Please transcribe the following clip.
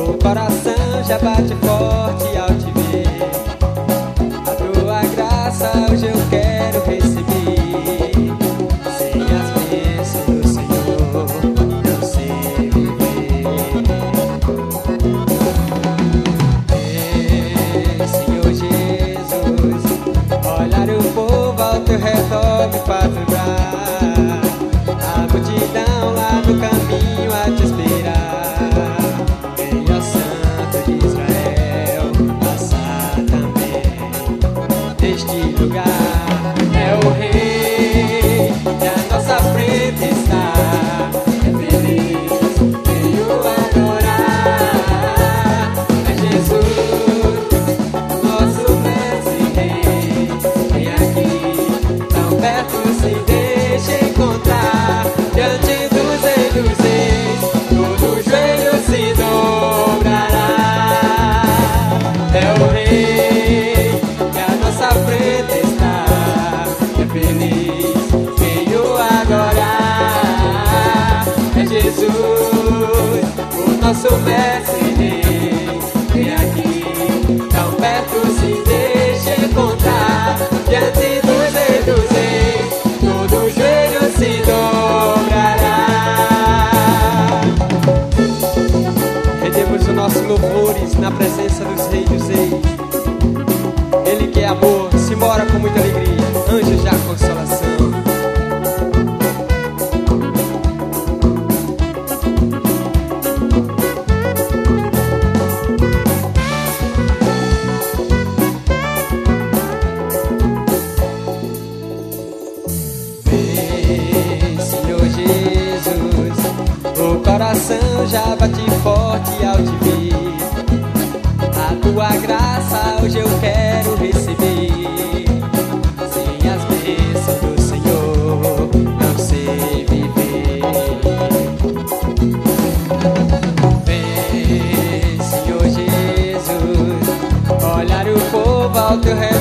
O coração já bate forte ao te ver. A tua graça hoje eu quero receber. Sem as bênçãos do Senhor não sei viver. Senhor Jesus, olhar o povo ao teu redor me faz lembrar a multidão lá no caminho a te esperar. Venha, Santo de Israel, passar também neste lugar. É o Rei que à nossa frente está. É feliz, venho adorar. É Jesus, nosso mestre Rei. Vem aqui, tão perto, se deixa encontrar. Diante dos reis, todo joelho se dobrará. É o Rei que à nossa frente está. É feliz, venho adorar. É Jesus, o nosso mestre Rei. Vem aqui, tão perto, se deixa encontrar. Diante dos reis, todo joelho se dobrará. Rendemos os nossos louvores na presença dos reis dos reis. Ele que é amor, se mora com muita alegria, anjos da consolação. Vem, Senhor Jesus, o coração já bate forte ao te ver. A tua graça hoje eu quero receber. Sem as bênçãos do Senhor não sei viver. Vem, Senhor Jesus, olhar o povo ao teu redor